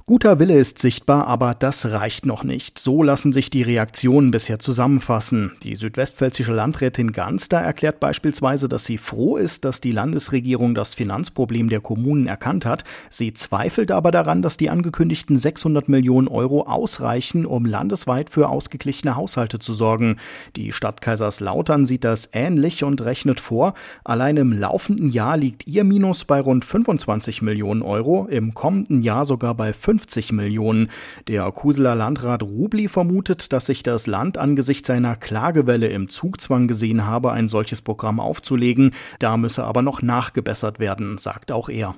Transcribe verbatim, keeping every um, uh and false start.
Guter Wille ist sichtbar, aber das reicht noch nicht. So lassen sich die Reaktionen bisher zusammenfassen. Die südwestpfälzische Landrätin Ganster erklärt beispielsweise, dass sie froh ist, dass die Landesregierung das Finanzproblem der Kommunen erkannt hat. Sie zweifelt aber daran, dass die angekündigten sechshundert Millionen Euro ausreichen, um landesweit für ausgeglichene Haushalte zu sorgen. Die Stadt Kaiserslautern sieht das ähnlich und rechnet vor, allein im laufenden Jahr liegt ihr Minus bei rund fünfundzwanzig Millionen Euro, im kommenden Jahr sogar bei fünfzig Millionen. Der Kuseler Landrat Rubli vermutet, dass sich das Land angesichts seiner Klagewelle im Zugzwang gesehen habe, ein solches Programm aufzulegen. Da müsse aber noch nachgebessert werden, sagt auch er.